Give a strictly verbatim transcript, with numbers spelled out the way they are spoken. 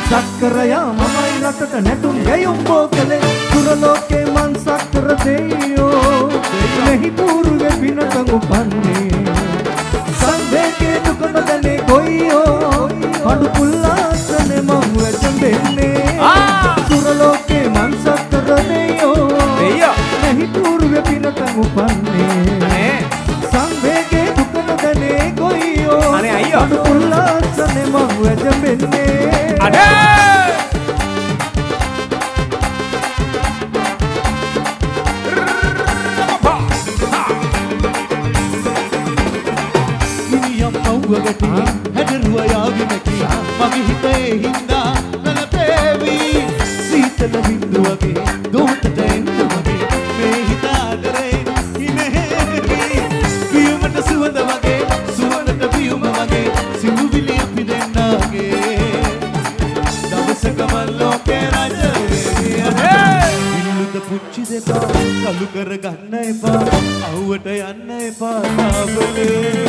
සක්කරයා මමයි රටට නැටුම් ගැයුම් බෝකලේ සුරලෝකේ මන් සක්කර දෙයියෝ මෙහි පූර්වෙ පිනට උපන්නේ සංවේගේ දුක නොදැනේ ගොයියෝ කඩු පුල්ලාසනේ මං වැටෙන්නේ සුරලෝකේ මන් සක්කර දෙයියෝ මෙහි පූර්වෙ පිනට උපන්නේ සංවේගේ දුක නොදැනේ ගොයියෝ කඩු පුල්ලාසනේ මං වැටෙන්නේ වගටි හැඩරුව යාවිමකි මගේ හිතේ හින්දා නලපේවි සීතල බින්දු වගේ දෝතට එන්න වගේ මේ හිත ආදරේ ඉමේවි පියුමට සුවඳ වගේ සුවඳට පියුම වගේ සිඳුවිලි අපි දෙන්නගේ දවසක මල් ලෝකේ රජ වේවි ඉල්ලුද පුච්චි දෙපා කලු කර ගන්න එපා අවුවට යන්න එපා තාවලේ